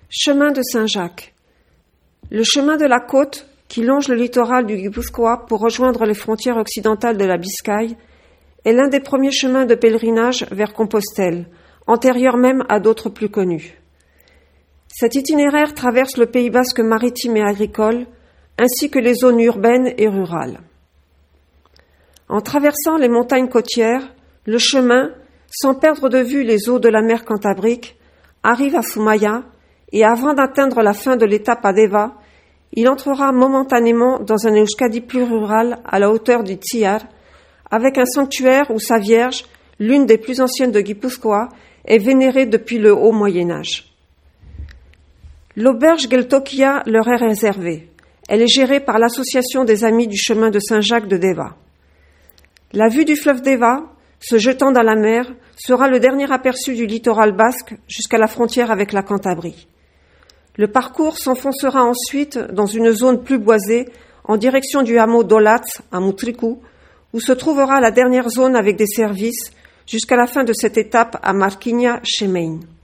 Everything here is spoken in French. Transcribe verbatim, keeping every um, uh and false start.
Chemin de Saint-Jacques. Le chemin de la côte, qui longe le littoral du Guipúzcoa pour rejoindre les frontières occidentales de la Biscaye, est l'un des premiers chemins de pèlerinage vers Compostelle, antérieur même à d'autres plus connus. Cet itinéraire traverse le Pays basque maritime et agricole, ainsi que les zones urbaines et rurales. En traversant les montagnes côtières, le chemin, sans perdre de vue les eaux de la mer Cantabrique, arrive à Fumaya, et avant d'atteindre la fin de l'étape à Deva, il entrera momentanément dans un Euskadi plus rural à la hauteur du Tsiar, avec un sanctuaire où sa Vierge, l'une des plus anciennes de Guipúzcoa, est vénérée depuis le haut Moyen-Âge. L'auberge Geltokia leur est réservée. Elle est gérée par l'association des Amis du chemin de Saint-Jacques de Deva. La vue du fleuve Deva, se jetant dans la mer, sera le dernier aperçu du littoral basque jusqu'à la frontière avec la Cantabrie. Le parcours s'enfoncera ensuite dans une zone plus boisée en direction du hameau d'Olatz à Mutriku, où se trouvera la dernière zone avec des services jusqu'à la fin de cette étape à Marquinha chez Maine.